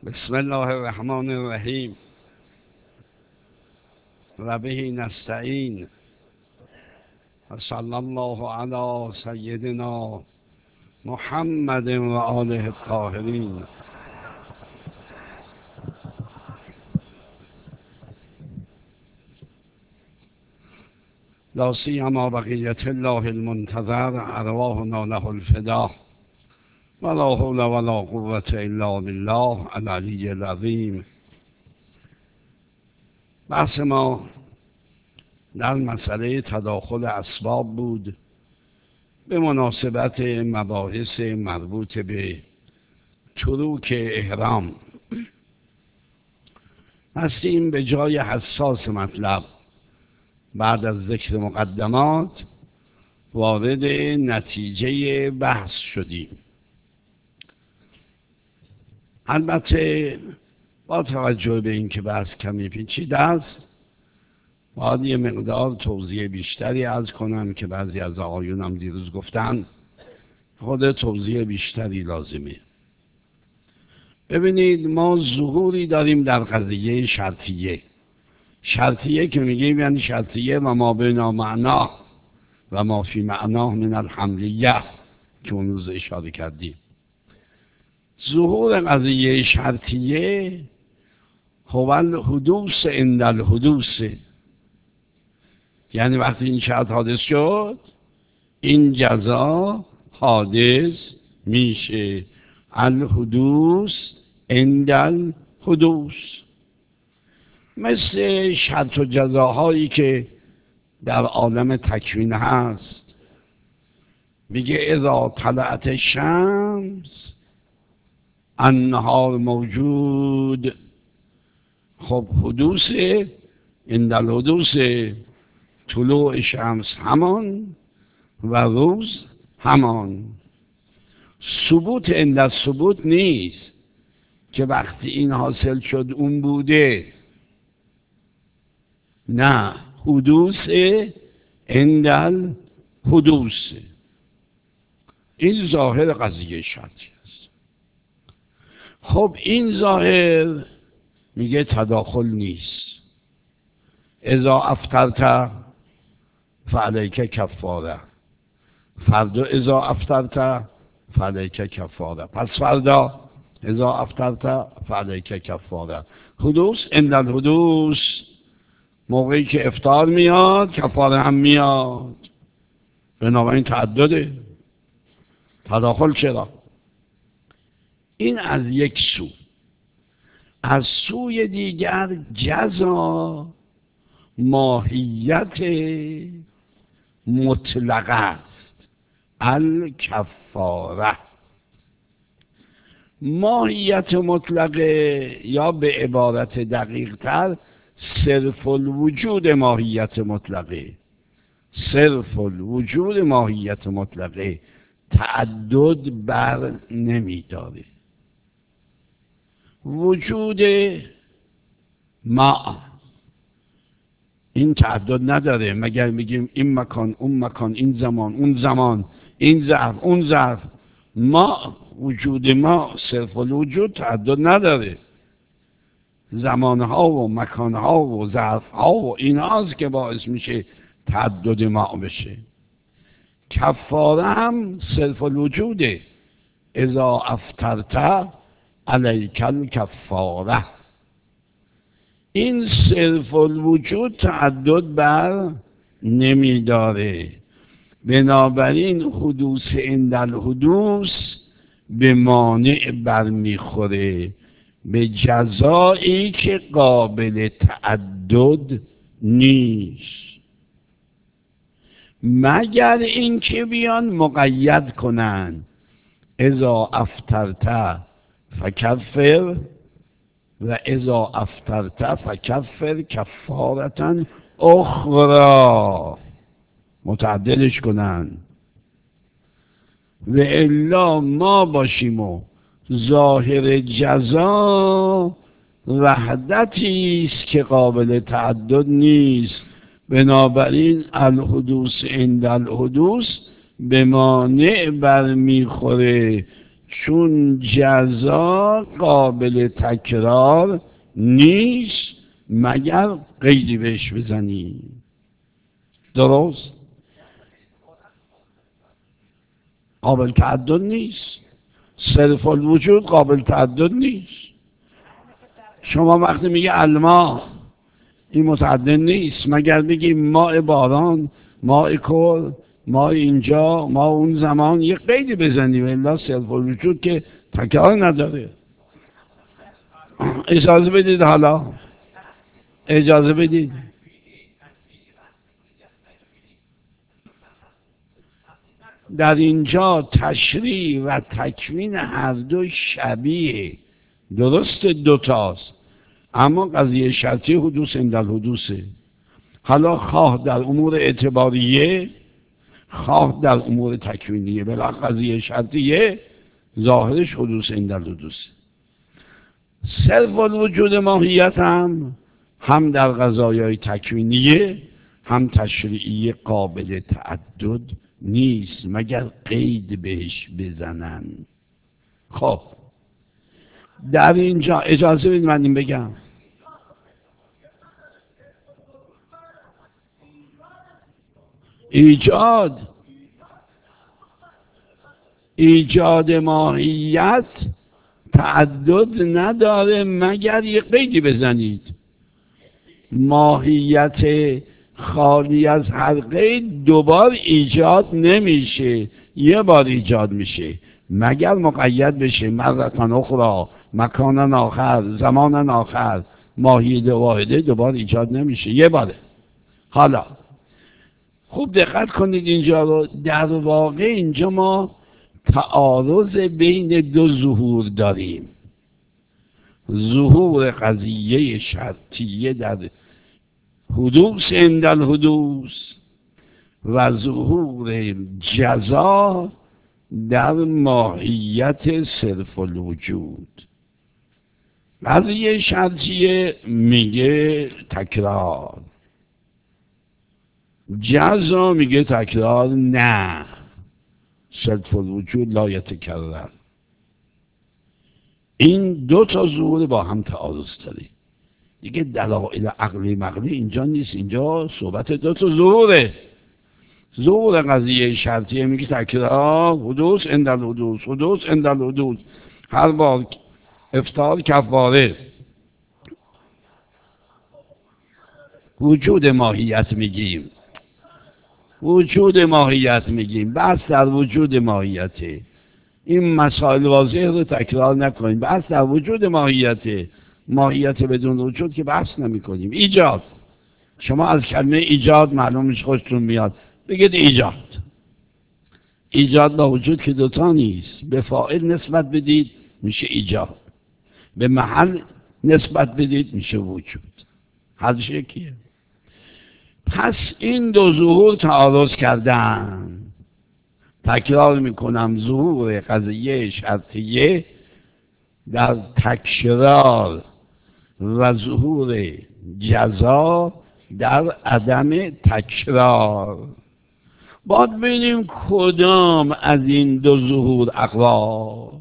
بسم الله الرحمن الرحیم و به نستعین و صلی الله علی سیدنا محمد و آله الطاهرین. لا سیما بقیت الله المنتظر ارواحنا له الفدا ولا حول ولا قوة الا بالله العلی العظیم. بحث ما در مسئله تداخل اسباب بود به مناسبت مباحث مربوط به تروک احرام. هستیم به جای حساس مطلب. بعد از ذکر مقدمات وارد نتیجه بحث شدیم. البته با توجه به اینکه بحث کمی پیچیده است باید یه مقدار توضیح بیشتری عرض کنم که بعضی از آقایونم دیروز گفتن خود توضیح بیشتری لازمه. ببینید، ما ظهوری داریم در قضیه شرطیه. شرطیه که میگیم یعنی شرطیه و ما بین معنا و ما فی معنا من الحملیه که اون روز اشاره کردیم. ظهور قضیه شرطیه هو الحدوث عند الحدوث، یعنی وقتی این شرط حادث شد این جزا حادث میشه. الحدوث عند الحدوث، مثل شرط و جزاهایی که در عالم تکوین هست. میگه اذا طلعت الشمس النهار موجود. خب حدوث عند الحدوث، طلوع شمس همان و روز همان. ثبوت عند الثبوت نیست که وقتی این حاصل شد اون بوده، نه، حدوث عند الحدوث. این ظاهر قضیه شرطی است. خب این ظاهر میگه تداخل نیست. اذا افطرت فعلیک کفاره، فردا اذا افطرت فعلیک کفاره، پس فردا اذا افطرت فعلیک کفاره. حدوث عند الحدوث، موقعی که افطار میاد کفاره هم میاد. بنابراین تعدده. تداخل چرا؟ این از یک سو. از سوی دیگر جزا ماهیت مطلقه است، الکفاره. ماهیت مطلقه، یا به عبارت دقیق تر صرف الوجود ماهیت مطلقه. صرف الوجود ماهیت مطلقه تعدد بر نمیداره. وجود ما این تعدد نداره، مگر میگیم این مکان اون مکان، این زمان اون زمان، این ظرف اون ظرف. ما وجود ما صرف الوجود تعدد نداره. زمانها و مکانها و ظرفها و این هاست که باعث میشه تعدد ما بشه. کفاره هم صرف الوجوده. اذا افطرت علیک الکفاره. این صرف الوجود تعدد بر نمیداره. بنابراین حدوث عند الحدوث به مانع برمیخوره، به جزایی که قابل تعدد نیست، مگر اینکه بیان مقید کنن اذا افطرت فکفر و اذا افطرت فکفر کفارة اخرى، متعددش کنن. و الا ما باشیم و ظاهر جزا وحدتی است که قابل تعدد نیست. بنابراین الحدوث عند الحدوث به مانع برمیخوره، چون جزا قابل تکرار نیست مگر قیدی بهش بزنی. درست؟ قابل تعدد نیست. صرف الوجود قابل تعدد نیست. شما وقتی میگه الما، این متعدد نیست مگر بگی ماء باران، ماء کل، ما اینجا، ما اون زمان، یه قیدی بزنی. الا صرف الوجود که تکرار نداره. اجازه بدید، حالا اجازه بدید. در اینجا تشریع و تکوین هر دو شبیه، درست دوتاست، اما قضیه شرطی حدوث اندل حدوثه. حالا خواه در امور اعتباریه، خواه در امور تکوینیه، بلا قضیه شرطیه ظاهرش حدوث اندل حدوثه. صرف الوجود ماهیت هم در قضایای تکوینیه هم تشریعی قابل تعدد نیست مگر قید بهش بزنن. خب در اینجا اجازه بدید من این بگم. ایجاد ماهیت تعدد نداره مگر یه قیدی بزنید. ماهیت خالی از هر قید دوبار ایجاد نمیشه، یه بار ایجاد میشه مگر مقید بشه مرتان اخرى، مکانن آخر، زمانن آخر. ماهیت واحده دوبار ایجاد نمیشه، یه باره. حالا خوب دقت کنید اینجا رو. در واقع اینجا ما تعارض بین دو ظهور داریم. ظهور قضیه شرطیه در حدوث اندل حدوث و ظهور جزا در ماهیت صرف الوجود. قضیه شرطیه میگه تکرار، جزا میگه تکرار نه، صرف الوجود لا یتکرر. این دو تا ظهور با هم تعارض داره دیگه. دلایل عقلی مقلی اینجا نیست، اینجا صحبت دو تا ظهوره. ظهور قضیه شرطیه میگه تکرار، حدوث اندل حدوث، حدوث اندل حدوث. هر بار افطار کفاره. وجود ماهیت میگیم، وجود ماهیت میگیم، بس در وجود ماهیته. این مسائل واضح رو تکرار نکنیم. بس در وجود ماهیته. ماهیت بدون وجود که بحث نمی کنیم. ایجاد، شما از کلمه ایجاد معلومش خوشتون میاد، بگید ایجاد. ایجاد با وجود که دوتا نیست. به فاعل نسبت بدید میشه ایجاد، به محل نسبت بدید میشه وجود. هر شکیه. پس این دو ظهور تعارض کردن. تکرار میکنم، ظهور قضیه شرطیه در تکرار و ظهور جزا در عدم تکرار. باید ببینیم کدام از این دو ظهور اقواست.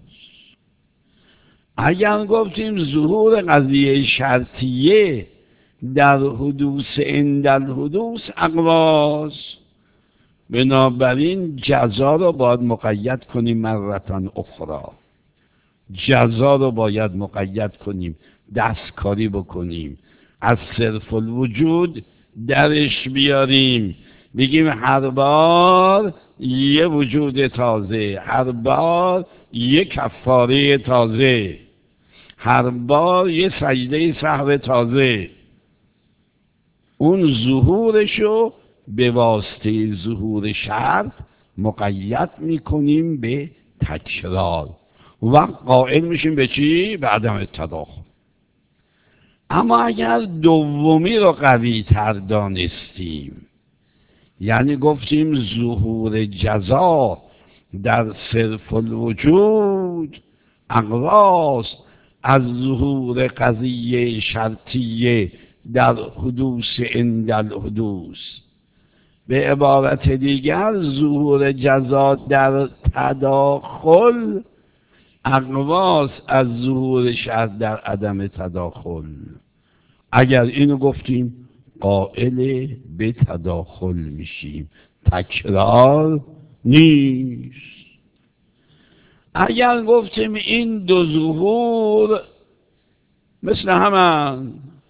اگر گفتیم ظهور قضیه شرطیه در حدوث اندل حدوث اقواست، بنابراین جزا رو باید مقید کنیم مرتان اخرى. جزا رو باید مقید کنیم، دستکاری بکنیم، از صرف الوجود درش بیاریم، بگیم هر بار یه وجود تازه، هر بار یه کفاره تازه، هر بار یه سجده سهو تازه. اون ظهورشو به واسطه ظهور شرط مقید میکنیم به تکرار و قائل میشیم به چی؟ به عدم تداخل. اما اگر دومی رو قوی تر دانستیم، یعنی گفتیم ظهور جزا در صرف الوجود اقواست از ظهور قضیه شرطیه در حدوث اندل حدوث. به عبارت دیگر ظهور جزا در تداخل اقواس از ظهور شرط در عدم تداخل. اگر اینو گفتیم قائل به تداخل میشیم، تکرار نیست. اگر گفتیم این دو ظهور مثل همان،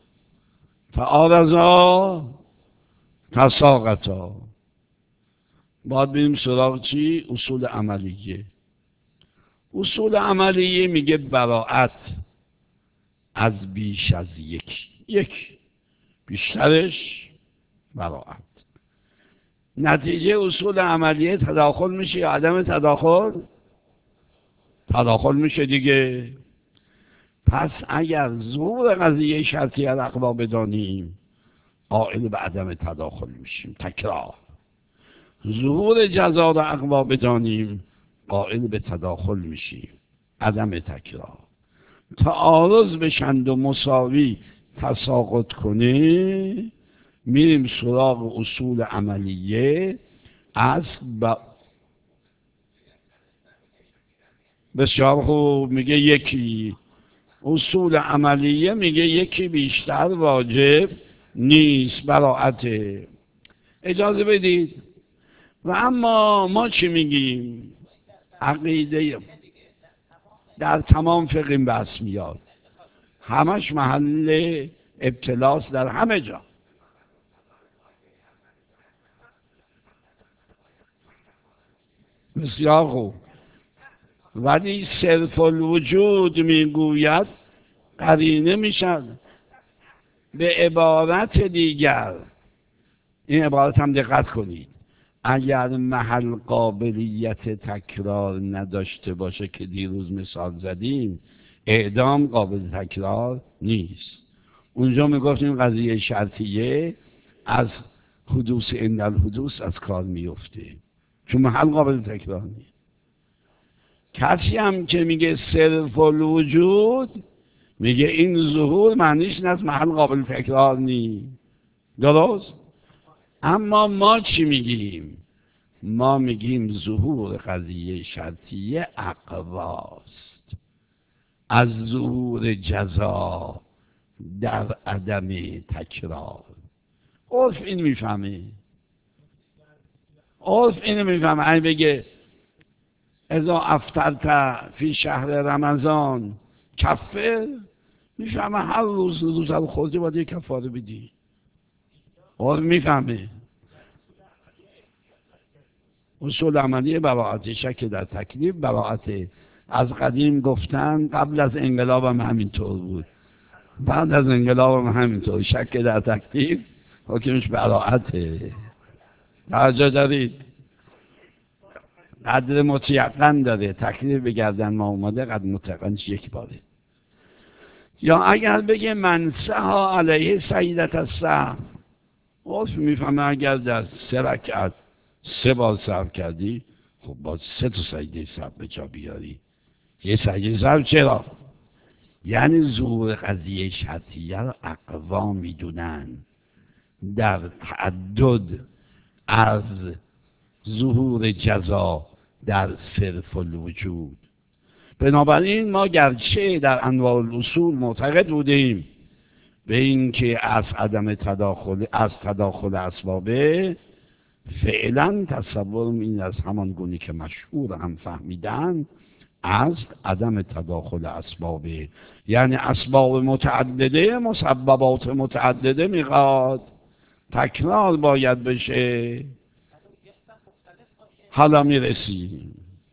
تعارضا تساقطا، باید بریم سراغ چی؟ اصول عملیه. اصول عملیه میگه براءت از بیش از یک بیشترش براءت. نتیجه اصول عملیه تداخل میشه یا عدم تداخل؟ تداخل میشه دیگه. پس اگر ظهور قضیه شرطیه اقوا بدانیم قائل به عدم تداخل میشیم، تکرار. ظهور جزا را اقوا بدانیم قائل به تداخل میشیم، عدم تکرار. تعارض بشند و مساوی تساقط کنه میریم سراغ اصول عملیه. بسیار خوب، میگه یکی. اصول عملیه میگه یکی بیشتر واجب نیست، براءته. اجازه بدید. و اما ما چی میگیم؟ عقیده در تمام فقه این بحث میاد، همش محل ابتلاس در همه جا. بسیار خوب. ولی صرف الوجود میگوید قرینه میشد به عبارت دیگر. این عبارت هم دقت کنید، اگر محل قابلیت تکرار نداشته باشه که دیروز مثال زدیم، اعدام قابل تکرار نیست. اونجا میگفتیم قضیه شرطیه از حدوث عند الحدوث از کار میفته، چون محل قابل تکرار نیست. کسی هم که میگه صرف الوجود، میگه این ظهور معنیش این از محل قابل تکرار نیست. درست؟ اما ما چی میگیم؟ ما میگیم ظهور قضیه شرطیه اقواست از ظهور جزا در عدم تکرار. عرف این میفهمه، عرف اینو میفهمه. این بگه اذا افطرت فی شهر رمضان کفر، میفهمه هر روز رو خوردی باید یک کفاره بدی. عرف میفهمه. اصول عملی براءت شک در تکلیف، براءت از قدیم گفتن، قبل از انقلاب هم همینطور بود، بعد از انقلاب هم همینطور. شک در تکلیف حکمش براءته. توجه دارید؟ قدر متیقن داره. تکلیف به گردن ما اومده قدر متیقنش یک باره. یا اگر بگه منسها علیه سجدة السهو، عرف میفهمه اگر در 3 رکعت 3 بار سهو کردی، خب باید 3 تا سجده سهو به جا بیاری. یه سجده سهو چرا؟ یعنی ظهور قضیه شرطیه رو اقوا میدونن در تعدد از ظهور جزا در صرف الوجود. بنابراین ما گرچه در انواع الاصول معتقد بودیم به این که از عدم تداخل، از تداخل اسبابه، فعلا تصورم این از همان گونه که مشهور هم فهمیدن از عدم تداخل اسبابه، یعنی اسباب متعدده مسببات متعدده میخواد، تکرار باید بشه. حالا میرسیم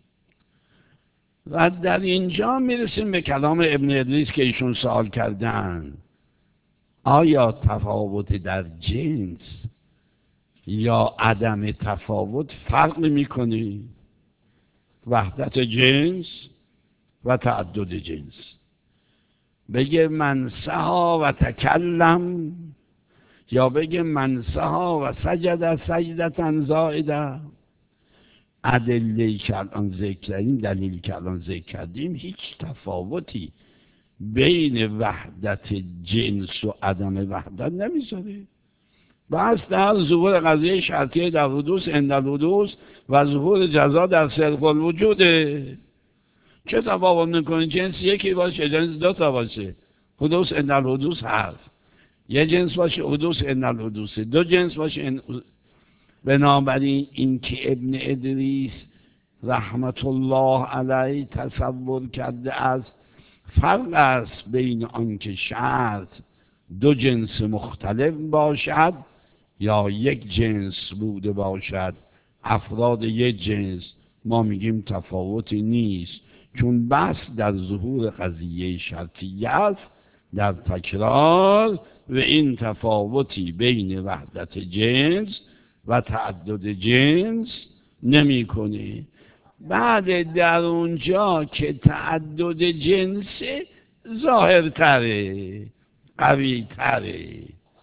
و در اینجا میرسیم به کلام ابن ادریس که ایشون سوال کردن، آیا تفاوت در جنس یا عدم تفاوت فرق میکنه؟ وحدت جنس و تعدد جنس. بگه منسها و تکلم یا بگه منسها و سجد سجدة زائده. ادله‌ای که الان ذکر کردیم، دلیلی که الان ذکر کردیم، هیچ تفاوتی بین وحدت جنس و عدم وحدت نمیذاره. بس در ظهور قضیه شرطیه در حدوث عند الحدوث و ظهور جزا در صرف الوجوده. چه تفاوت میکنه؟ جنس یکی باشه، جنس دو تا باشه. حدوث ان الحدوث هست. یه جنس باشه حدوث ان الحدوث، دو جنس باشه بنابراین این که ابن ادریس رحمت الله علیه تصور کرده است فرق است بین آنکه شرط دو جنس مختلف باشد یا یک جنس بوده باشد. افراد یک جنس ما میگیم تفاوتی نیست، چون بحث در ظهور قضیه شرطیه است، در تکرار، و این تفاوتی بین وحدت جنس و تعدد جنس نمیکنه. بعد در اونجا که تعدد جنس ظاهرتره، قوی تره.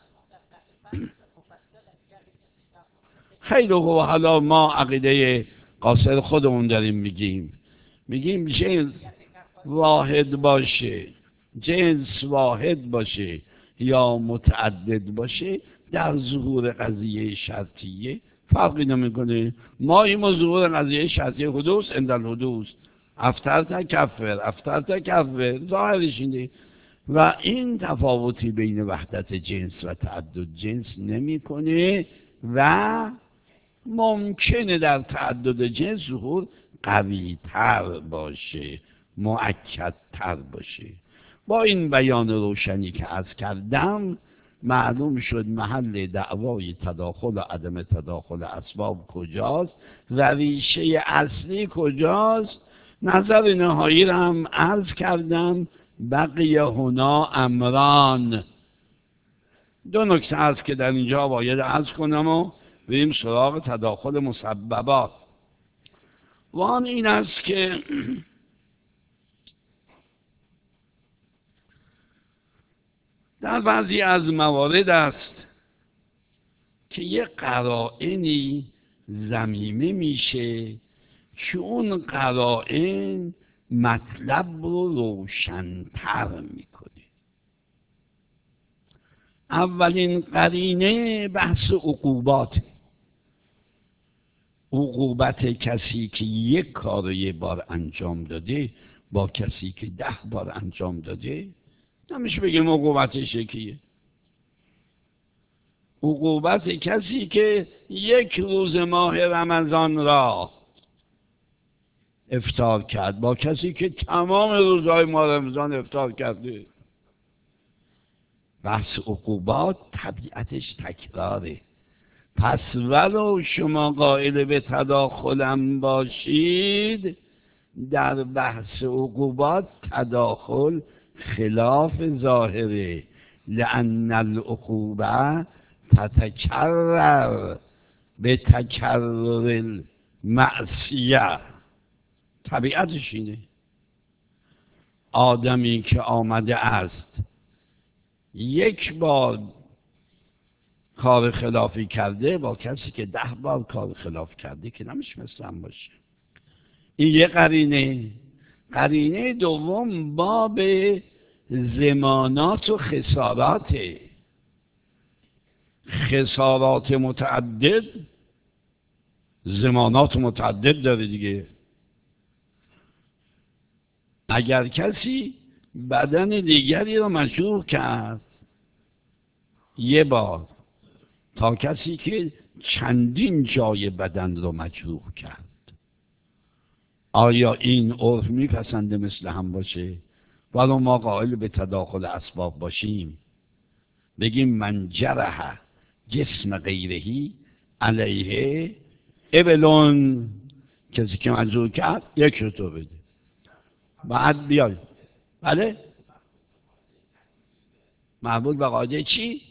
خیلی خوب، حالا ما عقیده قاصر خودمون داریم میگیم جنس واحد باشه، جنس واحد باشه یا متعدد باشه در ظهور قضیه شرطیه فرقی نمیکنه. ما این ظهور قضیه شرطیه حدوث عند الحدوث، افترت کفر ظاهرش اینه. و این تفاوتی بین وحدت جنس و تعدد جنس نمیکنه و ممکنه در تعدد جنس ظهور قوی تر باشه، مؤکد تر باشه. با این بیان روشنی که عرض کردم معلوم شد محل دعوای تداخل و عدم تداخل اسباب کجاست و ریشه اصلی کجاست. نظر نهایی را هم عرض کردم. بقی هنا امران، دو نکته هست که در اینجا باید عرض کنم و بریم سراغ تداخل مسببات. و آن این است که در بعضی از موارد است که یه قرائنی ضمیمه میشه که اون قرائن مطلب رو روشن‌تر میکنه. اولین قرینه بحث عقوبات. عقوبت کسی که یک کار رو یه بار انجام داده با کسی که 10 بار انجام داده نمیشه بگیم عقوبتش یکیه. عقوبت کسی که 1 روز ماه رمضان را افطار کرد با کسی که تمام روزهای ماه رمضان افطار کرده. بحث عقوبات طبیعتش تکراره. پس ولو شما قائل به تداخلم باشید، در بحث عقوبات تداخل خلاف ظاهره، لأن العقوبه تتکرر به تکرر المعصیه. طبیعتش اینه. آدمی که آمده است 1 بار کار خلافی کرده با کسی که 10 بار کار خلاف کرده که نمیشه مثل هم باشه. این یه قرینه. قرینه دوم باب ضمانات و خسارات. خسارات متعدد، ضمانات متعدد داره دیگه. اگر کسی بدن دیگری رو مجروح کرد 1 بار تا کسی که چندین جای بدن رو مجروح کرد، آیا این عرف میپسنده مثل هم باشه؟ ولو ما قائل به تداخل اسباب باشیم بگیم من جرح جسم غیرهی علیه ابلون، کسی که مجروح کرد 1 رو بده. بعد بیای بله معبود به قاعده چی؟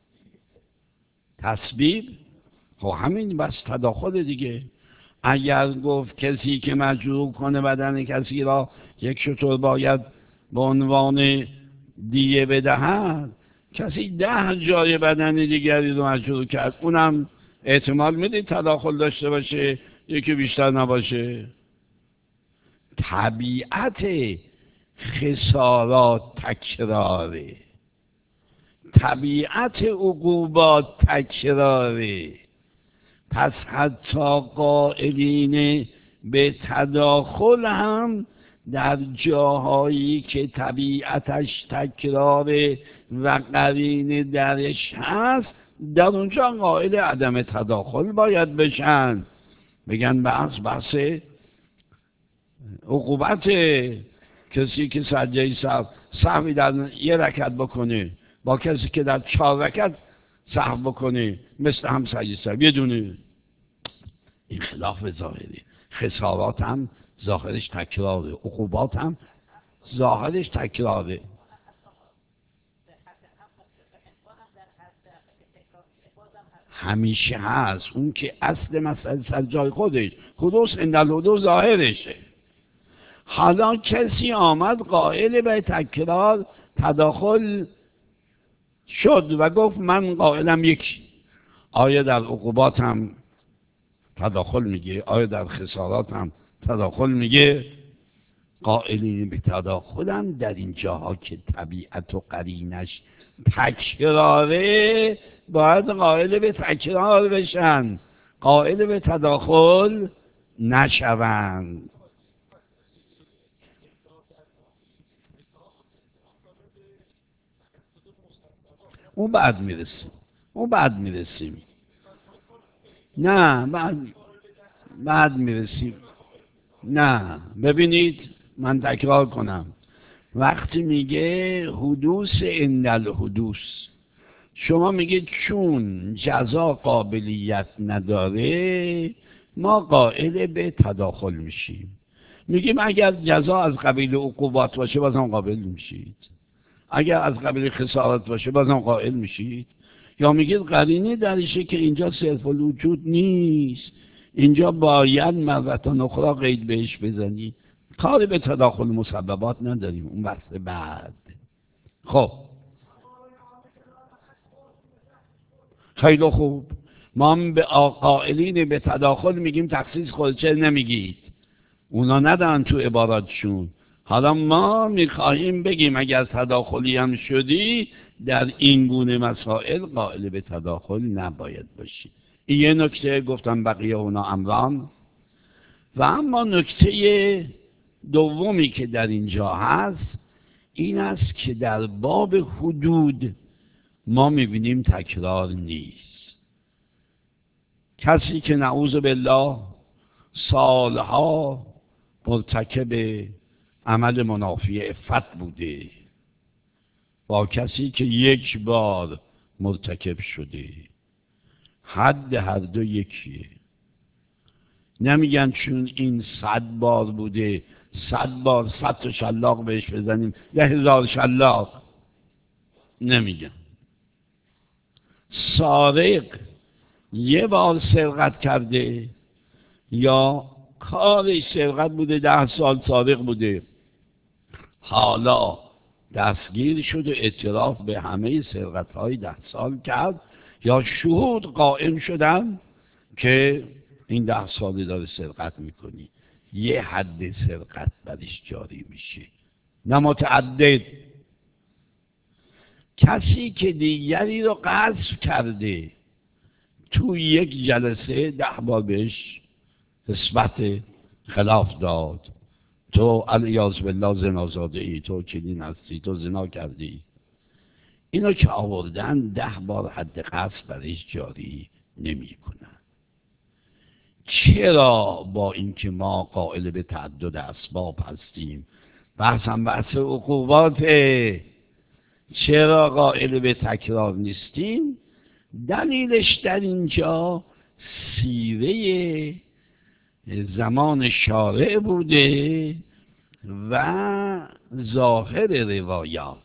تسبیب. خب همین بس تداخل دیگه. اگر گفت کسی که مجروح کنه بدن کسی را 1 شتر باید به عنوان دیه بدهد، کسی 10 جای بدن دیگری رو مجروح کرد، اونم احتمال میده تداخل داشته باشه، یکی بیشتر نباشه. طبیعت خسارات تکراره، طبیعت عقوبات تکراره. پس حتی قائلین به تداخل هم در جاهایی که طبیعتش تکراره و قرینه درش هست، در اونجا قائل عدم تداخل باید بشن. بگن بحث عقوبت کسی که سجده سهوی در یه رکعت بکنه با کسی که در 4 رکعت سهو بکنه مثل هم سجده سهوی، یه دونه. این خلاف ظاهری. خسارات هم ظاهرش تکراره، عقوبات هم ظاهرش تکراره. همیشه هست. اون که اصل مسئله سر جای خودش، حدوث عند الحدوث ظاهرشه. حالا کسی آمد قائل به تکرار تداخل شد و گفت من قائلم یکی. آیا در عقوبات هم تداخل میگه؟ آیا در خسارات هم تداخل میگه؟ قائلین به تداخلن در این جاها که طبیعت و قرینش تکراره، باید قائل به تکرار بشن، قائل به تداخل نشوند. اون بعد میرسیم. نه بعد میرسیم. نه ببینید، من تکرار کنم. وقتی میگه حدوث عند الحدوث، شما میگید چون جزا قابلیت نداره ما قائل به تداخل میشیم. میگیم اگر جزا از قبیل عقوبات باشه بازم قابل میشید، اگر از قبیل خسارات باشه بازم قائل میشید. یا میگید قرینه درشه که اینجا صرف الوجود نیست، اینجا باید مرتان اخرى قید بهش بزنی. کاری به تداخل مسببات نداریم، اون بحث بعد. خب خیلی خوب، ما به قائلین به تداخل میگیم تخصیص خودچه نمیگید، اونا ندارن تو عباراتشون. حالا ما میخواهیم بگیم اگر تداخلی هم شدی در این گونه مسائل قائل به تداخل نباید باشی. این یه نکته. گفتم بقیه اونا امران. و اما نکته دومی که در اینجا هست این است که در باب حدود ما میبینیم تکرار نیست. کسی که نعوذ بالله سالها مرتکب عمل منافی عفت بوده با کسی که یک بار مرتکب شده، حد هر دو یکیه. نمیگن چون این 100 بار بوده 100 بار 100 تا شلاق بهش بزنیم 10,000 شلاق، نمیگن. سارق یه بار سرقت کرده یا کارش سرقت بوده 10 سال سارق بوده، حالا دستگیر شد و اعتراف به همه سرقت‌های 10 سال کرد، یا شهود قائم شدن که این 10 ساله داره سرقت میکنی، یه حد سرقت برش جاری میشه، نه متعدد. کسی که دیگری رو قذف کرده تو یک جلسه 10 بار بهش نسبت خلاف داد، تو علیاذ بالله زنازاده ای، تو چنین هستی، تو زنا کردی، اینو که آوردن 10 بار حد قذف برش جاری نمی کنن. چرا با اینکه ما قائل به تعدد اسباب هستیم، بحث عقوباته، چرا قائل به تکرار نیستیم؟ دلیلش در اینجا سیره زمان شارع بوده و ظاهر روایات.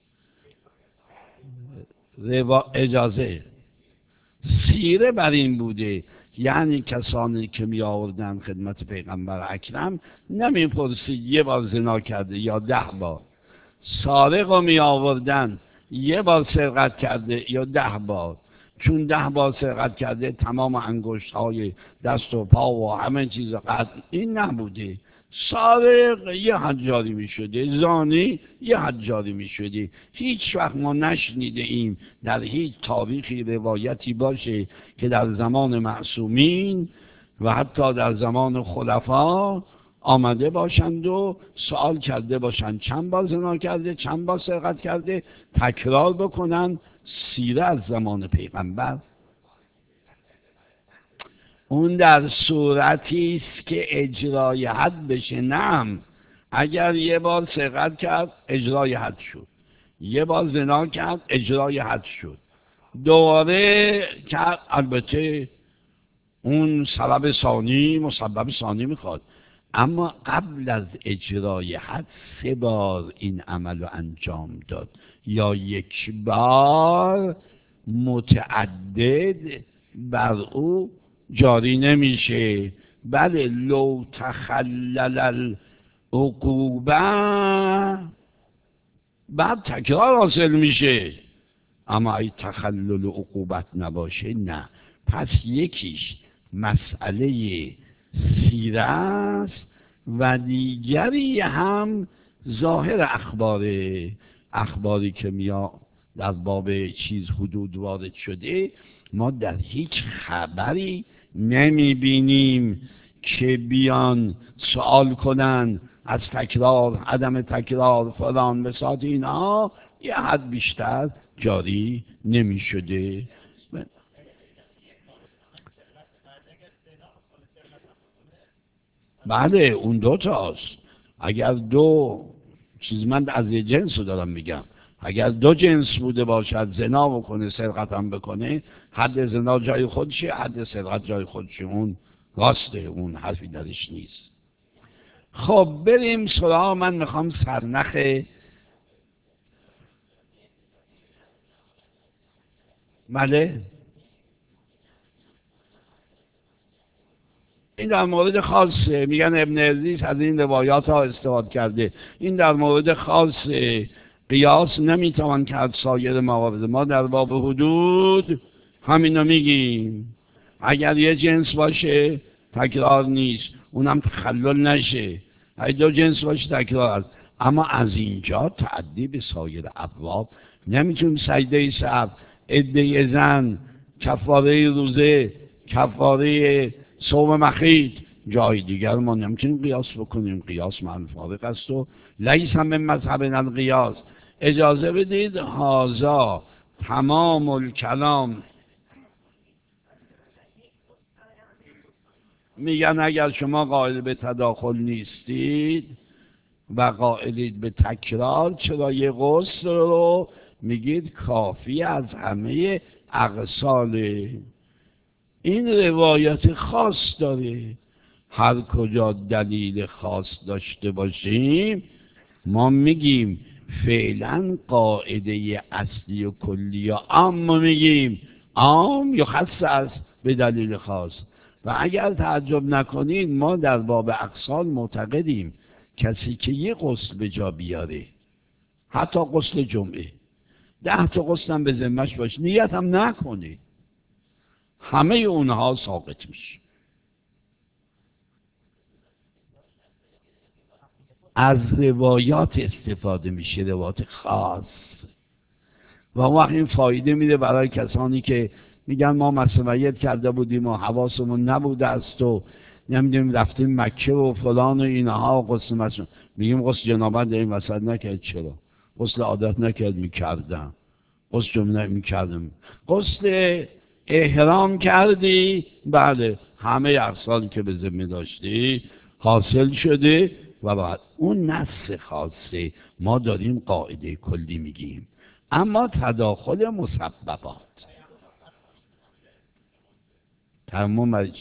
اجازه سیره بر این بوده، یعنی کسانی که می آوردن خدمت پیغمبر اکرم نمی پرسید یه بار زنا کرده یا 10 بار. سارق رو می آوردن یه بار سرقت کرده یا 10 بار، چون 10 بار سرقت کرده تمام انگشت های دست و پا و همه چیز قطع این نبوده. سارق یه حد جاری می شده، زانی یه حد جاری می شده. هیچ وقت ما نشنیده ایم در هیچ تاریخی روایتی باشه که در زمان معصومین و حتی در زمان خلفا آمده باشند و سوال کرده باشند چند بار زنا کرده، چند بار سرقت کرده، تکرار بکنن سیره از زمان پیغمبر. اون در صورتی است که اجرای حد بشه. نعم، اگر یه بار سرقت کرد اجرای حد شد، یه بار زنا کرد اجرای حد شد، دوباره کرد، البته اون سبب ثانی میخواد، اما قبل از اجرای حد 3 بار این عمل رو انجام داد یا 1 بار، متعدد بر او جاری نمیشه. بله، لو تخلل العقوبه بعد تکرار حاصل میشه، اما ای تخلل عقوبت نباشه نه. پس یکیش مسئله سیره است و دیگری هم ظاهر اخباری که در باب چیز حدود وارد شده. ما در هیچ خبری نمی بینیم که بیان سوال کنن از تکرار، عدم تکرار، فلان بساط، اینها یه حد بیشتر جاری نمی شده. بله، اون 2 تاست. اگر 2 چیز، من از یه جنس رو دارم میگم، اگر 2 جنس بوده باشد، زنا بکنه سرقت هم بکنه، حد زنا جای خودشه، حد سرقت جای خودشه. اون راسته، اون حرفی درش نیست. خب بریم سراغ، من میخوام سرنخ. بله، این در مورد خاصه، میگن ابن عزیز از این روایات ها استفاده کرده. این در مورد خاص قیاس نمیتوان کرد سایر موارد. ما در باب حدود همینو میگیم، اگر یه جنس باشه تکرار نیست، اونم تخلل نشه. اگر 2 جنس باشه تکرار است. اما از اینجا تعدی به سایر ابواب نمیتونیم. سجده سهو، عده زن، کفاره روزه، کفاره صوم مخیط، جای دیگر ما نمیتونیم قیاس بکنیم. قیاس مع الفارق است و لیس هم من مذهب القیاس. اجازه بدید هذا تمام الکلام. میگن اگر شما قائل به تداخل نیستید و قائلید به تکرار، چرا یه غسل رو میگید کافی از همه اغسال؟ این روایت خاص داره. هر کجا دلیل خاص داشته باشیم ما میگیم فعلا قاعده اصلی و کلی یا عام میگیم عام یا خاص است به دلیل خاص. و اگر تعجب نکنید ما در باب اغسال معتقدیم کسی که یه غسل به جا بیاره، حتی غسل جمعه، 10 تا غسل هم به ذمه‌اش باشه، نیت هم نکنه، همه اونها ساقط میشه. از روایات استفاده میشه، روایات خاص، و اون وقت این فایده میده برای کسانی که میگن ما مسئولیت کرده بودیم و حواسمون نبوده است و نمیدونیم رفتیم مکه و فلان و اینها و غسل مسئول. میگیم غسل جنابت در این وسط نکرد. چرا؟ غسل عادت نکرد؟ میکردم. غسل جمعه میکردم. غسل احرام کردی؟ بله، همه اغسالی که به ذمه داشتی حاصل شده. و بعد اون نص خاصه ما داریم قاعده کلی میگیم. اما تداخل مسببات، تیمم،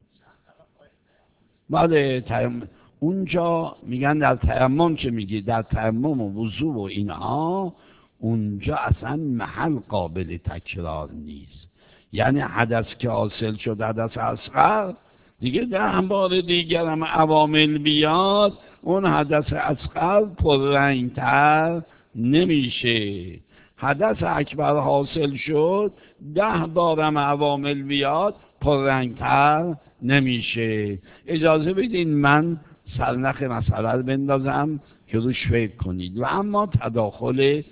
بله اونجا میگن در تیمم چه میگی؟ در تیمم و وضو و اینها اونجا اصلا محل قابل تکرار نیست. یعنی حدث که حاصل شد، حدث اصغر، دیگه 10 بار دیگر هم عوامل بیاد اون حدث اصغر پررنگتر نمیشه. حدث اکبر حاصل شد، 10 بار هم عوامل بیاد پررنگتر نمیشه. اجازه بدین من سرنخ مسئله رو بندازم که روش فکر کنید. و اما تداخل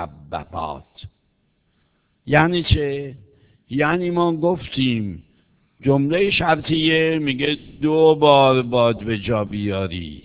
مسببات یعنی چه؟ یعنی ما گفتیم جمله شرطیه میگه 2 بار باید به جا بیاری.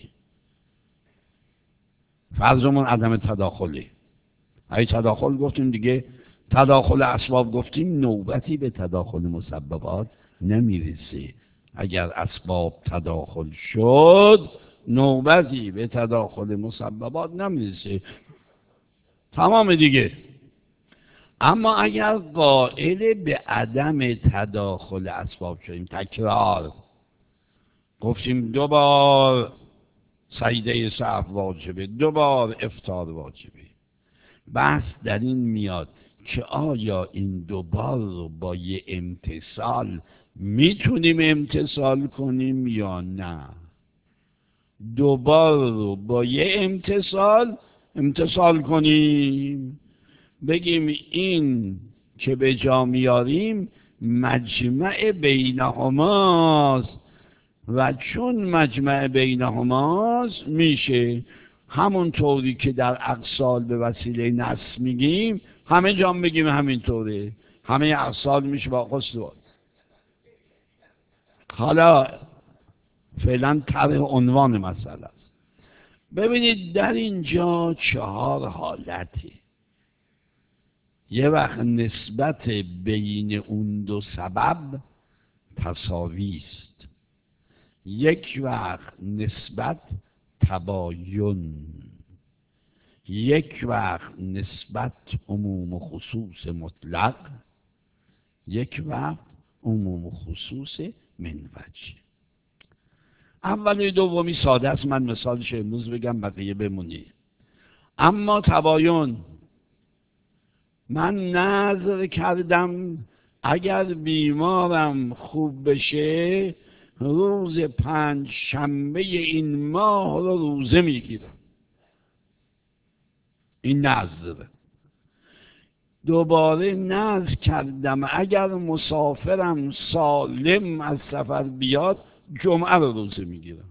فرضمون عدم تداخله. اگه تداخل گفتیم دیگه، تداخل اسباب گفتیم نوبتی به تداخل مسببات نمیرسه. اگر اسباب تداخل شد نوبتی به تداخل مسببات نمیرسه، تمام دیگه. اما اگر قائل به عدم تداخل اسباب شدیم، تکرار گفتیم 2 بار سجده سهو واجبه، 2 بار افطار واجبه، بحث در این میاد که آیا این 2 بار رو با یه امتصال میتونیم امتصال کنیم یا نه. 2 بار رو با یه امتصال کنیم، بگیم این که به جا میاریم مجمع بینهماست و چون مجمع بینهماست میشه همونطوری که در اقصال به وسیله نص میگیم همه جا بگیم همینطوره، همه اقصال میشه با قصد. حالا فعلا طرح عنوان مسئله است. ببینید در اینجا 4 حالته. یه وقت نسبت بین اون 2 سبب تساوی است، یک وقت نسبت تباین، یک وقت نسبت عموم و خصوص مطلق، یک وقت عموم و خصوص منوج. اولی دومی ساده است، من مثالش امروز بگم بقیه بمونی. اما تباین، من نظر کردم اگر بیمارم خوب بشه روز 5 شنبه این ماه رو روزه میگیرم. این نظره. دوباره نظر کردم اگر مسافرم سالم از سفر بیاد جمعه رو روزه میگیرم.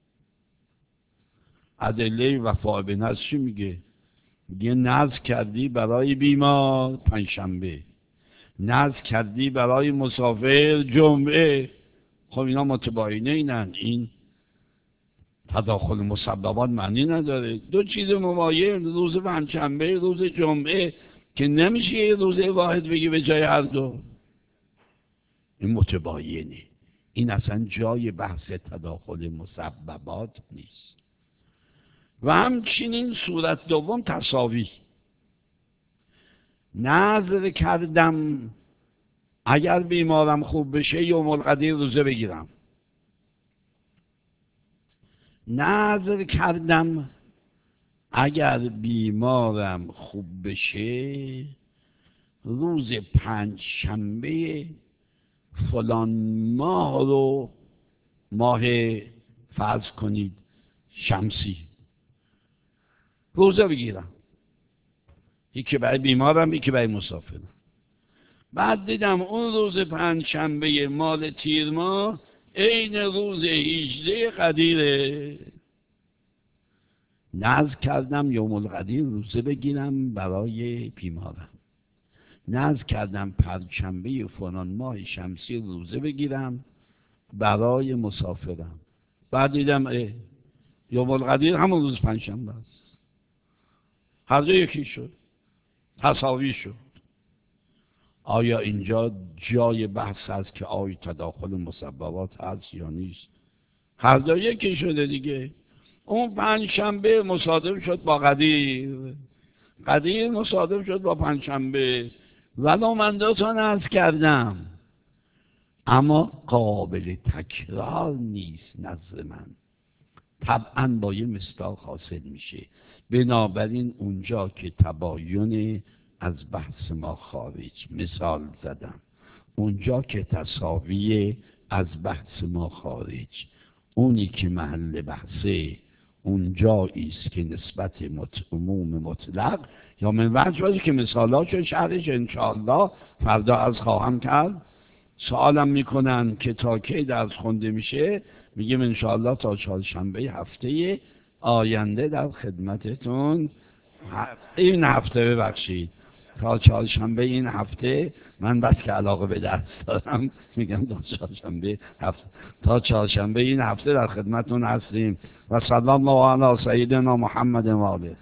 ادله وفا به نظر چی میگه؟ میگه نظر کردی برای بیمار 5 شنبه، نظر کردی برای مسافر جمعه. خب اینا متباینه اینن، این تداخل مسببات معنی نداره. 2 چیز مماین، روز 5 شنبه روز جمعه، که نمیشه یه روزه واحد بگی به جای هر 2. این متباینه، این اصلا جای بحث تداخل مسببات نیست. و همچنین صورت دوم تساوی، نظر کردم اگر بیمارم خوب بشه یوم القدیر روزه بگیرم، نظر کردم اگر بیمارم خوب بشه روز 5 شنبه فلان ماه رو، ماه فرض کنید شمسی، روزه بگیرم. یکی برای بیمارم یکی برای مسافرم. بعد دیدم اون روز 5 شنبه مال تیر ماه عین روز 18 قدیره، نذر کردم یوم القدیر روزه بگیرم برای بیمارم، نذر کردم پنجشنبه فلان ماه شمسی روزه بگیرم برای مسافرم. بعد دیدم یوم القدیر همون روز 5 شنبه است. هر جا یکی شد، تساوی شد. آیا اینجا جای بحث است که آیا تداخل مسببات هست یا نیست؟ هر جا یکی شده دیگه. اون 5 شنبه مصادف شد با قدیر، قدیر مصادف شد با 5 شنبه، ولو من 2 تا نذر کردم اما قابل تکرار نیست نظر من، طبعا با یه مصداق حاصل میشه. بنابراین اونجا که تباین از بحث ما خارج، مثال زدم، اونجا که تساوی از بحث ما خارج، اونی که محل بحثه اونجایی است که نسبت عموم مطلق یا من وجه باشه که مثالات شرحش انشاءالله فردا از خواهم کرد. سوالم میکنن که تا کی درس خونده میشه، میگم انشاءالله تا 4 شنبه هفته آینده در خدمتتون. این هفته ببخشید تا چهارشنبه این هفته من بس که علاقه به درس دارم میگم تا چهارشنبه این هفته در خدمتون هستیم و صلی الله علی سیدنا محمد و آله.